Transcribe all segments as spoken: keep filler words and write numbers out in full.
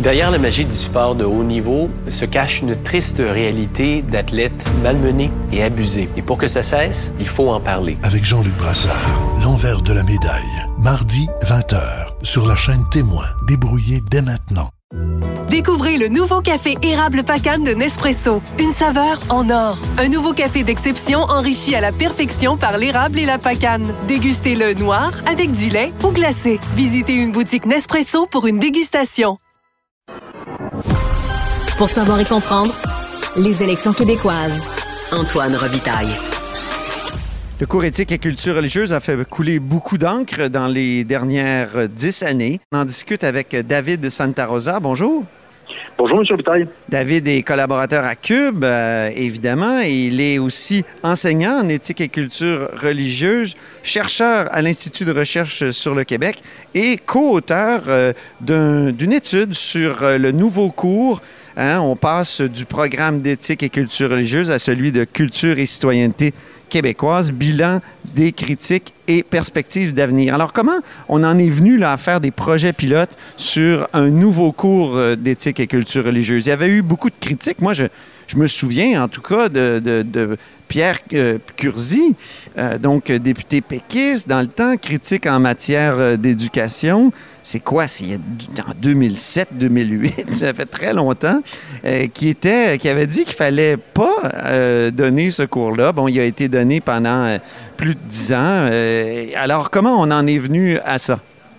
Derrière la magie du sport de haut niveau se cache une triste réalité d'athlètes malmenés et abusés. Et pour que ça cesse, il faut en parler. Avec Jean-Luc Brassard, l'envers de la médaille. Mardi, vingt heures, sur la chaîne Témoin. Débrouillez dès maintenant. Découvrez le nouveau café érable Pacane de Nespresso. Une saveur en or. Un nouveau café d'exception enrichi à la perfection par l'érable et la pacane. Dégustez-le noir, avec du lait ou glacé. Visitez une boutique Nespresso pour une dégustation. Pour savoir et comprendre, les élections québécoises. Antoine Robitaille. Le cours éthique et culture religieuse a fait couler beaucoup d'encre dans les dernières dix années. On en discute avec David Santarosa. Bonjour. Bonjour, M. Robitaille. David est collaborateur à Cube, euh, évidemment. Il est aussi enseignant en éthique et culture religieuse, chercheur à l'Institut de recherche sur le Québec et co-auteur euh, d'un, d'une étude sur euh, le nouveau cours. Hein, on passe du programme d'éthique et culture religieuse à celui de culture et citoyenneté québécoise, bilan des critiques et perspectives d'avenir. Alors, comment on en est venu là, à faire des projets pilotes sur un nouveau cours d'éthique et culture religieuse? Il y avait eu beaucoup de critiques. Moi, je, je me souviens, en tout cas, de, de, de Pierre euh, Curzi, euh, donc député péquiste dans le temps, critique en matière euh, d'éducation. C'est quoi? C'est en deux mille sept deux mille huit, ça fait très longtemps, euh, qui, était, qui avait dit qu'il ne fallait pas euh, donner ce cours-là. Bon, il a été donné pendant euh, plus de dix ans. Euh, alors, comment on en est venu à ça?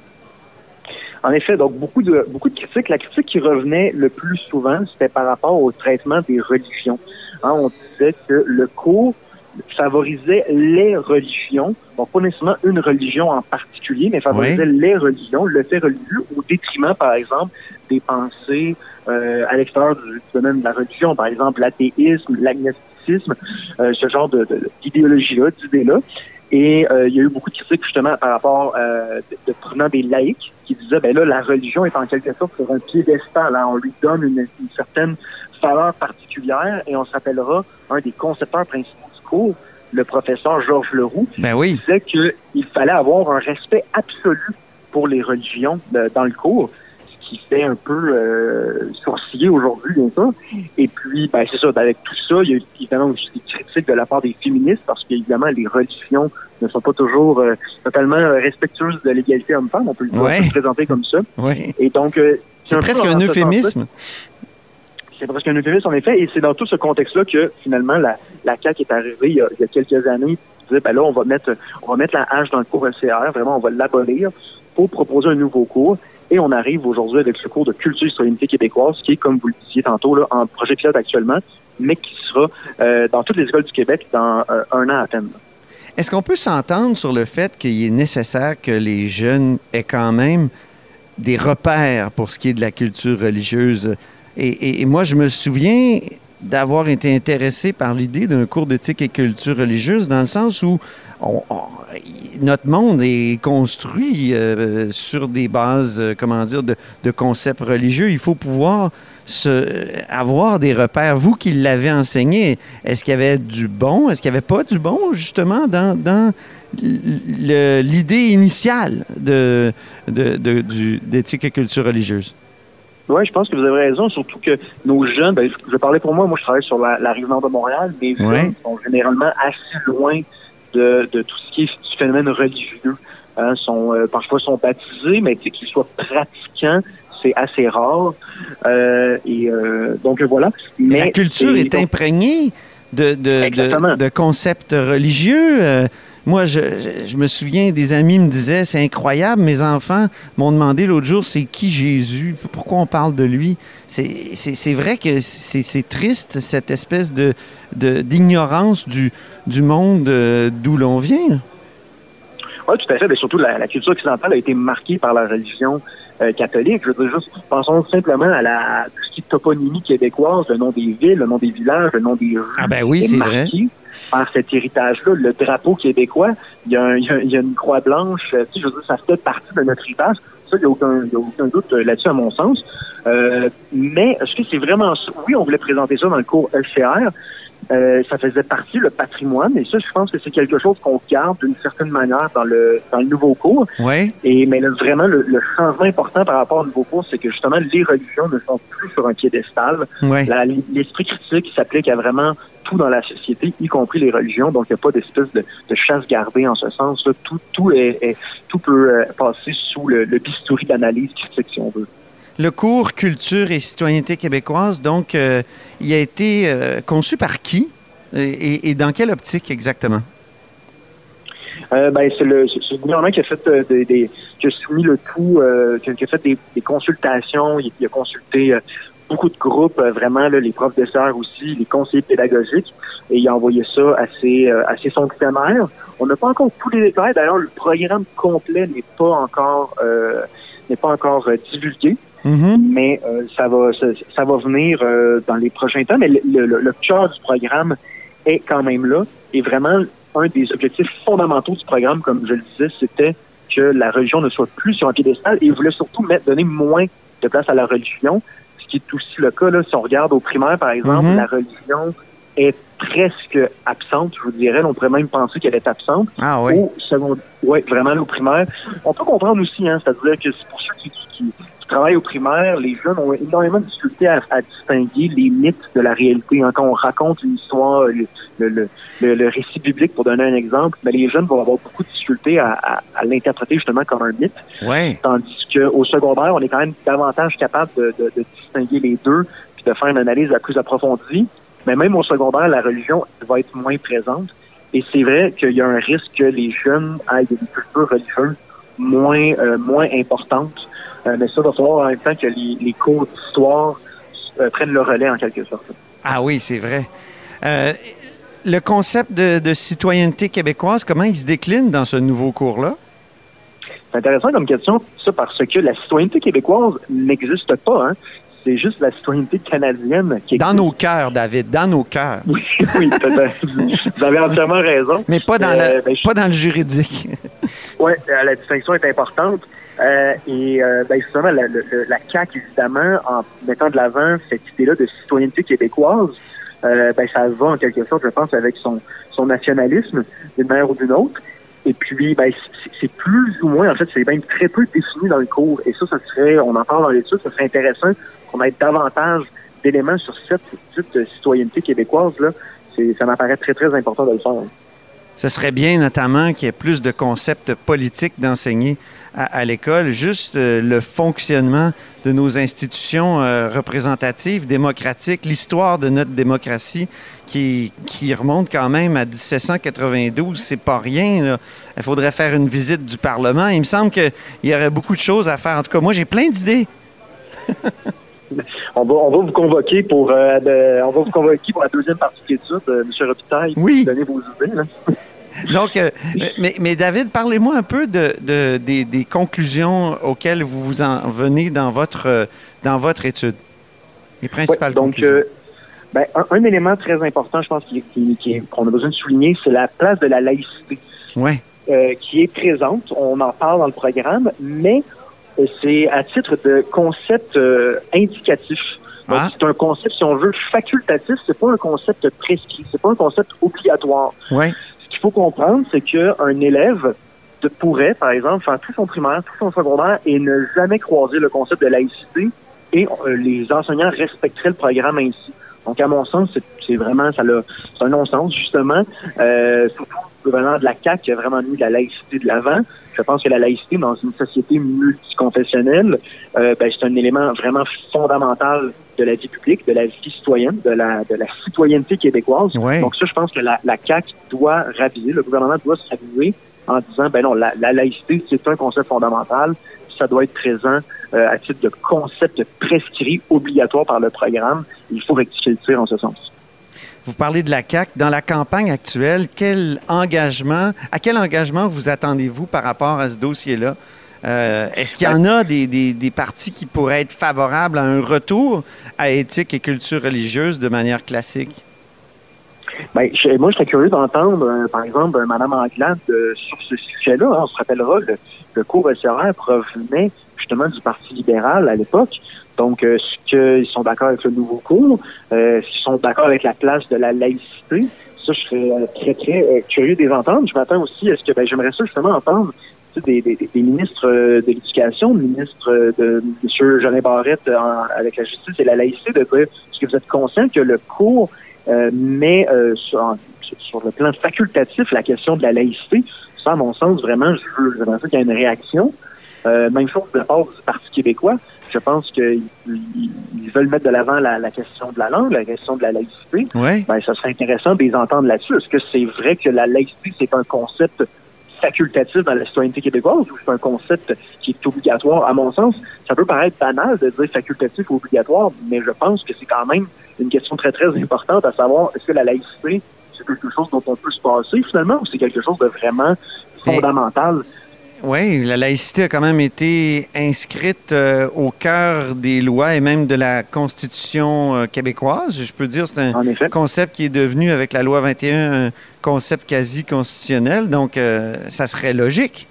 En effet, donc beaucoup de beaucoup de critiques. La critique qui revenait le plus souvent, c'était par rapport au traitement des religions. Hein, on disait que le cours favorisait les religions, donc pas nécessairement une religion en particulier, mais favorisait oui. les religions, le fait religieux, au détriment, par exemple, des pensées euh, à l'extérieur du domaine de la religion, par exemple l'athéisme, l'agnosticisme, euh, ce genre de, de, d'idéologie-là, d'idées-là. Et euh, il y a eu beaucoup de critiques justement par rapport euh, de, de provenant des laïcs qui disaient, ben là, la religion est en quelque sorte sur un piédestal, hein, on lui donne une, une certaine valeur particulière, et on se rappellera un des concepteurs principaux du cours, le professeur Georges Leroux, ben oui. disait qu'il fallait avoir un respect absolu pour les religions de, dans le cours, ce qui fait un peu euh, sourciller aujourd'hui, bien sûr. Et puis, ben c'est ça, avec tout ça, il y a eu évidemment aussi des critiques de la part des féministes, parce qu'évidemment, les religions ne sont pas toujours euh, totalement respectueuses de l'égalité homme-femme, on peut le ouais. présenter comme ça. Ouais. Et donc, euh, c'est, c'est un presque un euphémisme. C'est presque un euphémisme, en effet, et c'est dans tout ce contexte-là que, finalement, la, la C A Q est arrivée il y a, il y a quelques années, qui disait, ben là, on va mettre, on va mettre la hache dans le cours E C R, vraiment, on va l'abolir pour proposer un nouveau cours, et on arrive aujourd'hui avec ce cours de culture et citoyenneté québécoise, qui est, comme vous le disiez tantôt, là, en projet pilote actuellement, mais qui sera euh, dans toutes les écoles du Québec dans euh, un an à peine. Est-ce qu'on peut s'entendre sur le fait qu'il est nécessaire que les jeunes aient quand même des repères pour ce qui est de la culture religieuse? Et, et, et moi, je me souviens d'avoir été intéressé par l'idée d'un cours d'éthique et culture religieuse dans le sens où on, on, notre monde est construit euh, sur des bases, euh, comment dire, de, de concepts religieux. Il faut pouvoir se, avoir des repères. Vous qui l'avez enseigné, est-ce qu'il y avait du bon? Est-ce qu'il n'y avait pas du bon, justement, dans, dans le, l'idée initiale de, de, de, du, d'éthique et culture religieuse? Oui, je pense que vous avez raison, surtout que nos jeunes, ben, je vais parler pour moi, moi je travaille sur la, la rive nord de Montréal, mes ouais. jeunes sont généralement assez loin de, de tout ce qui est du phénomène religieux. Hein, sont, euh, parfois sont baptisés, mais qu'ils soient pratiquants, c'est assez rare. Euh, et euh, donc voilà. Mais la culture est donc imprégnée de, de, de, de concepts religieux. Euh, Moi, je, je me souviens, des amis me disaient, c'est incroyable, mes enfants m'ont demandé l'autre jour, c'est qui Jésus? Pourquoi on parle de lui? C'est, c'est, c'est vrai que c'est, c'est triste, cette espèce de, de, d'ignorance du, du monde d'où l'on vient. Oui, tout à fait. Mais surtout, la, la culture occidentale a été marquée par la religion euh, catholique. Je veux dire, juste, pensons simplement à la à tout ce qui est toponymie québécoise, le nom des villes, le nom des villages, le nom des rues. Ah ben oui, c'est marqué vrai. Par cet héritage-là, le drapeau québécois, il y a, un, il y a, il y a une croix blanche, tu sais, je veux dire, ça fait partie de notre héritage. Ça, il n'y a aucun, il y a aucun doute là-dessus, à mon sens. Euh, mais est-ce que c'est vraiment ça? Oui, on voulait présenter ça dans le cours E C R, Euh, ça faisait partie le patrimoine, et ça, je pense que c'est quelque chose qu'on garde d'une certaine manière dans le dans le nouveau cours. Oui. Et mais là, vraiment, le, le changement important par rapport au nouveau cours, c'est que justement, les religions ne sont plus sur un piédestal. Oui. La, l'esprit critique s'applique à vraiment tout dans la société, y compris les religions. Donc, il n'y a pas d'espèce de, de chasse gardée en ce sens. Là. Tout, tout, est, est, tout peut euh, passer sous le, le bistouri d'analyse critique, si on veut. Le cours Culture et citoyenneté québécoise, donc, euh, il a été euh, conçu par qui et, et dans quelle optique exactement? Euh, ben, c'est le, c'est le gouvernement qui a fait euh, des, des, qui a soumis le tout, euh, qui, a, qui a fait des, des consultations, il, il a consulté euh, beaucoup de groupes, euh, vraiment, là, les profs de sœurs aussi, les conseillers pédagogiques, et il a envoyé ça à ses, euh, à ses fonctionnaires. On n'a pas encore tous les détails, d'ailleurs, le programme complet n'est pas encore, euh, n'est pas encore euh, divulgué. Mm-hmm. Mais euh, ça va ça, ça va venir euh, dans les prochains temps. Mais le, le, le cœur du programme est quand même là. Et vraiment, un des objectifs fondamentaux du programme, comme je le disais, c'était que la religion ne soit plus sur un piédestal. Et il voulait surtout mettre, donner moins de place à la religion, ce qui est aussi le cas. Là, si on regarde au primaire, par exemple, mm-hmm. la religion est presque absente, je vous dirais. On pourrait même penser qu'elle est absente. Ah oui. Au secondaire, ouais, vraiment au primaire. On peut comprendre aussi, hein, c'est-à-dire que c'est pour ceux qui, qui, qui travail au primaire, les jeunes ont énormément de difficulté à, à distinguer les mythes de la réalité. Hein, quand on raconte une histoire, le, le, le, le récit biblique, pour donner un exemple, mais les jeunes vont avoir beaucoup de difficulté à, à, à l'interpréter justement comme un mythe. Ouais. Tandis qu'au secondaire, on est quand même davantage capable de, de, de distinguer les deux puis de faire une analyse la plus approfondie. Mais même au secondaire, la religion va être moins présente. Et c'est vrai qu'il y a un risque que les jeunes aient des cultures religieuses moins, euh, moins importantes. Euh, mais ça va falloir en même temps que les, les cours d'histoire euh, prennent le relais en quelque sorte. Ah oui, c'est vrai. Euh, le concept de, de citoyenneté québécoise, comment il se décline dans ce nouveau cours-là? C'est intéressant comme question, ça, parce que la citoyenneté québécoise n'existe pas. Hein. C'est juste la citoyenneté canadienne qui existe. Dans nos cœurs, David, dans nos cœurs. Oui, oui, vous avez entièrement raison. Mais pas dans, euh, le, ben, je... pas dans le juridique. Oui, la distinction est importante. Euh, et euh, ben justement, la, la, la C A Q, évidemment, en mettant de l'avant cette idée-là de citoyenneté québécoise, euh, ben ça va en quelque sorte, je pense, avec son, son nationalisme, d'une manière ou d'une autre. Et puis, ben c'est, c'est plus ou moins, en fait, c'est même très peu défini dans le cours. Et ça, ça serait, on en parle dans l'étude, ça serait intéressant qu'on ait davantage d'éléments sur cette petite citoyenneté québécoise-là. C'est, ça m'apparaît très, très important de le faire. Ce serait bien, notamment, qu'il y ait plus de concepts politiques d'enseigner à, à l'école. Juste euh, le fonctionnement de nos institutions euh, représentatives, démocratiques, l'histoire de notre démocratie qui, qui remonte quand même à dix-sept cent quatre-vingt-douze. C'est pas rien, là. Il faudrait faire une visite du Parlement. Il me semble qu'il y aurait beaucoup de choses à faire. En tout cas, moi, j'ai plein d'idées. On va, on va vous convoquer pour euh, de, on va vous convoquer pour la deuxième partie de l'étude, euh, M. Robitaille. Oui. Donner vos idées. Là. Donc, euh, mais, mais David, parlez-moi un peu de, de, des, des conclusions auxquelles vous vous en venez dans votre, dans votre étude. Les principales ouais, donc, conclusions. Euh, ben, un, un élément très important, je pense, qui, qui, qui, qu'on a besoin de souligner, c'est la place de la laïcité. Oui. Euh, qui est présente. On en parle dans le programme, mais c'est à titre de concept euh, indicatif. Donc, ah. c'est un concept, si on veut, facultatif. C'est pas un concept prescrit. C'est pas un concept obligatoire. Ouais. Ce qu'il faut comprendre, c'est qu'un élève de, pourrait, par exemple, faire tout son primaire, tout son secondaire et ne jamais croiser le concept de laïcité et euh, les enseignants respecteraient le programme ainsi. Donc, à mon sens, c'est, c'est vraiment, ça l'a, c'est un non-sens, justement. Euh, surtout venant de la C A Q qui a vraiment mis la laïcité de l'avant. Je pense que la laïcité dans une société multiconfessionnelle, euh, ben, c'est un élément vraiment fondamental de la vie publique, de la vie citoyenne, de la, de la citoyenneté québécoise. Ouais. Donc ça, je pense que la, la C A Q doit raviser, le gouvernement doit se raviser en disant, ben non, la, la laïcité, c'est un concept fondamental. Ça doit être présent euh, à titre de concept prescrit, obligatoire par le programme. Il faut rectifier le tir en ce sens. Vous parlez de la C A Q. Dans la campagne actuelle, quel engagement, à quel engagement vous attendez-vous par rapport à ce dossier-là? Euh, est-ce qu'il y en a des, des, des partis qui pourraient être favorables à un retour à éthique et culture religieuse de manière classique? Ben, je, moi, je serais curieux d'entendre, euh, par exemple, euh, Mme Anglade euh, sur ce sujet-là. Hein, on se rappellera, le, le cours S R R provenait justement du Parti libéral à l'époque. Donc, euh, est-ce qu'ils sont d'accord avec le nouveau cours? Euh, est-ce qu'ils sont d'accord avec la place de la laïcité? Ça, je serais euh, très, très euh, curieux de les entendre. Je m'attends aussi à ce que, ben, j'aimerais ça justement entendre Des, des, des ministres de l'Éducation, le ministre de M. Jeanin Barrette en, avec la justice et la laïcité, de dire, est-ce que vous êtes conscient que le cours euh, met euh, sur, en, sur le plan facultatif la question de la laïcité? Ça, à mon sens, vraiment, je veux, j'aimerais ça qu'il y ait une réaction. Euh, même chose de la part du Parti québécois. Je pense qu'ils ils veulent mettre de l'avant la, la question de la langue, la question de la laïcité. Oui. Ben, ça serait intéressant de les entendre là-dessus. Est-ce que c'est vrai que la laïcité, c'est un concept facultatif dans la citoyenneté québécoise ou c'est un concept qui est obligatoire? À mon sens, ça peut paraître banal de dire facultatif ou obligatoire, mais je pense que c'est quand même une question très, très importante à savoir, est-ce que la laïcité, c'est quelque chose dont on peut se passer finalement ou c'est quelque chose de vraiment fondamental? Oui, la laïcité a quand même été inscrite euh, au cœur des lois et même de la Constitution euh, québécoise. Je peux dire que c'est un concept qui est devenu, avec la loi vingt et un, un concept quasi constitutionnel. Donc, euh, ça serait logique.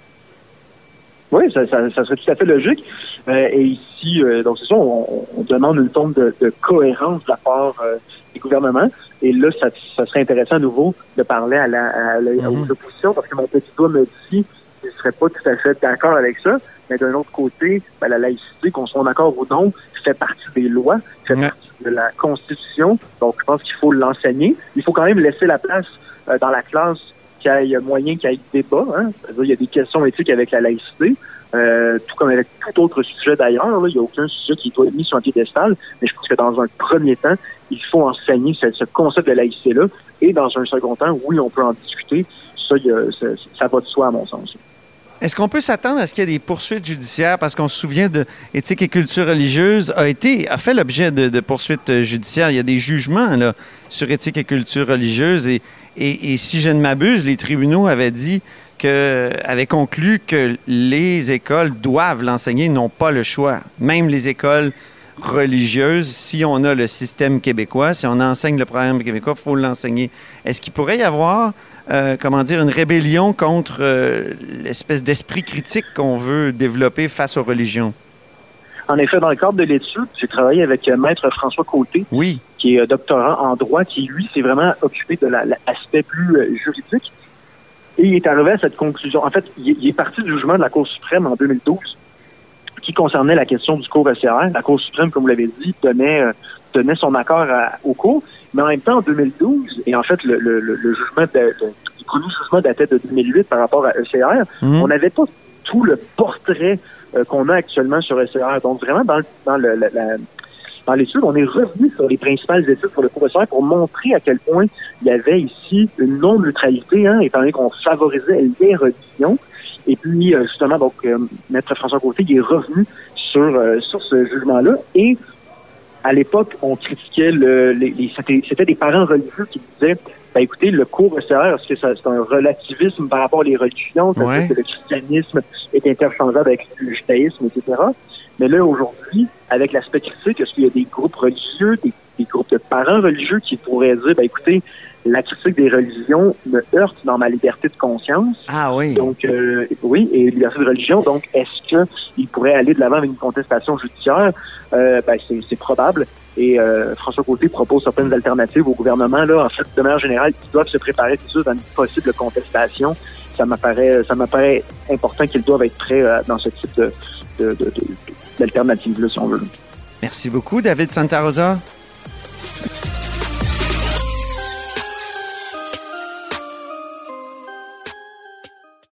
Oui, ça, ça, ça serait tout à fait logique. Euh, et ici, euh, donc c'est ça, on, on demande une forme de, de cohérence de la part euh, des gouvernements. Et là, ça, ça serait intéressant à nouveau de parler à la, à la, mm-hmm. aux oppositions, parce que mon petit doigt me dit je ne serais pas tout à fait d'accord avec ça, mais d'un autre côté, ben, la laïcité, qu'on soit d'accord ou non, fait partie des lois, fait ouais. partie de la Constitution, donc je pense qu'il faut l'enseigner. Il faut quand même laisser la place euh, dans la classe qu'il y ait moyen qu'il y ait débat. Hein? C'est-à-dire, il y a des questions éthiques avec la laïcité, euh, tout comme avec tout autre sujet d'ailleurs. Là, il n'y a aucun sujet qui doit être mis sur un piédestal, mais je pense que dans un premier temps, il faut enseigner ce, ce concept de laïcité-là, et dans un second temps, oui, on peut en discuter. Ça, il y a, ça, ça va de soi, à mon sens. Est-ce qu'on peut s'attendre à ce qu'il y ait des poursuites judiciaires? Parce qu'on se souvient de Éthique et culture religieuse a été a fait l'objet de, de poursuites judiciaires. Il y a des jugements là, sur Éthique et culture religieuse. Et, et, et si je ne m'abuse, les tribunaux avaient dit que, avaient conclu que les écoles doivent l'enseigner, n'ont pas le choix. Même les écoles religieuses, si on a le système québécois, si on enseigne le programme québécois, il faut l'enseigner. Est-ce qu'il pourrait y avoir Euh, comment dire, une rébellion contre euh, l'espèce d'esprit critique qu'on veut développer face aux religions? En effet, dans le cadre de l'étude, j'ai travaillé avec euh, Maître François Côté, oui. qui est euh, doctorant en droit, qui, lui, s'est vraiment occupé de la, l'aspect plus euh, juridique. Et il est arrivé à cette conclusion. En fait, il, il est parti du jugement de la Cour suprême en deux mille douze, qui concernait la question du cours E C R. La Cour suprême, comme vous l'avez dit, donnait, euh, donnait son accord à, au cours. Mais en même temps, en deux mille douze, et en fait, le, le, le jugement de, de, le premier jugement datait de deux mille huit par rapport à E C R, mmh. on n'avait pas tout le portrait euh, qu'on a actuellement sur E C R. Donc, vraiment, dans, le, dans, le, la, la, dans l'étude, on est revenu sur les principales études pour le cours E C R pour montrer à quel point il y avait ici une non-neutralité, hein, étant donné qu'on favorisait les religions. Et puis, euh, justement, donc, euh, Maître François Côté, il est revenu sur, euh, sur ce jugement-là. Et à l'époque, on critiquait le, les, les c'était, c'était des parents religieux qui disaient, ben écoutez, le cours E C R, est-ce que ça, c'est un relativisme par rapport aux religions, c'est-à-dire ouais. que le christianisme est interchangeable avec le judaïsme, et cetera. Mais là, aujourd'hui, avec l'aspect critique, est-ce qu'il y a des groupes religieux, des, des groupes de parents religieux qui pourraient dire, ben écoutez, la critique des religions me heurte dans ma liberté de conscience. Ah oui. Donc, euh, oui, et liberté de religion. Donc, est-ce qu'il pourrait aller de l'avant avec une contestation judiciaire? Euh, ben, c'est, c'est probable. Et euh, François Côté propose certaines alternatives au gouvernement. Là, en fait, de manière générale, ils doivent se préparer tout ça dans une possible contestation. Ça m'apparaît, ça m'apparaît important qu'ils doivent être prêts euh, dans ce type de, de, de, de, d'alternative-là, si on veut. Merci beaucoup, David Santa Rosa.